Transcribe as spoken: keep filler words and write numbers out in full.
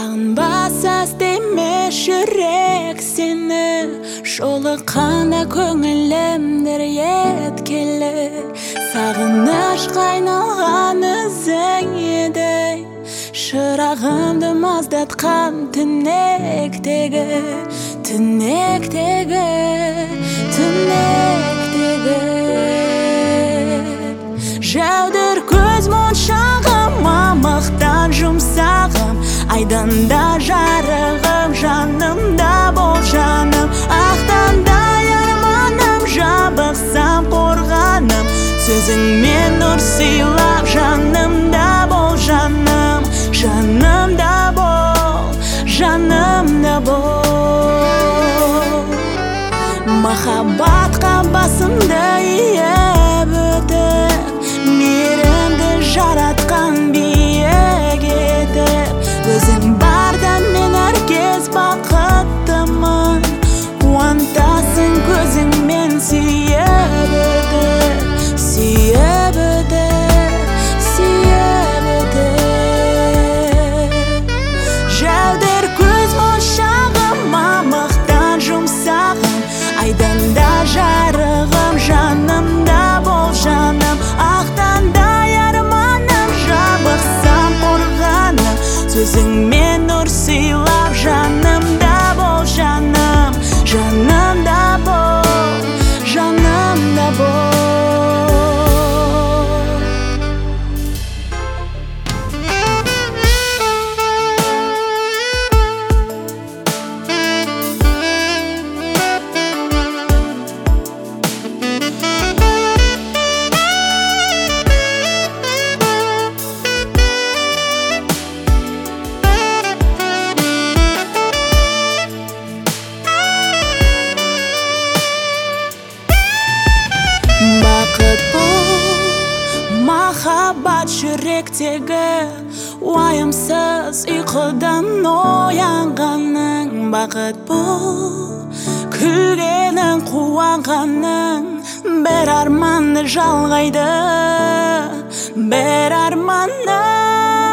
Сағынбасас демеш жүрек сені, жолыққанда көңілімдір еткелі. Сағыныш қайналған ізің еді, шырағымды маздатқан түнектегі, түнектегі, түнектегі. Жәудір көз моншағым, мамықтан жұмсағым, айдында жарығым, жанымда бол жаным. Ақтандай арманым, жабықсам қорғаным, сөзіңмен нұр сыйлап, жанымда бол жаным. Жанымда бол, жанымда бол. Махаббатқа басымды иіп өтіп, мейірімді жаратқан биік етіп, өзің барда мен әркез бақыттымын. Қуантасың көзіңмен сүйіп өтіп, сүйіп өтіп, сүйіп өтіп. Жәудір көз моншағым, мамықтан жұмсағым, айдында жарығым, жанымда бол жаным. Ақтандай арманым, жабықсам қорғаным, сөзіңмен нұр сыйлап, жанымда бол жаным. Жанымда бол, жанымда бол. Бақыт бұл, махаббат жүректегі, уайымсыз ұйқыдан оянғаның. Бақыт бұл, күлгенің, қуанғаның, бір арманды жалғайды, бір арманның.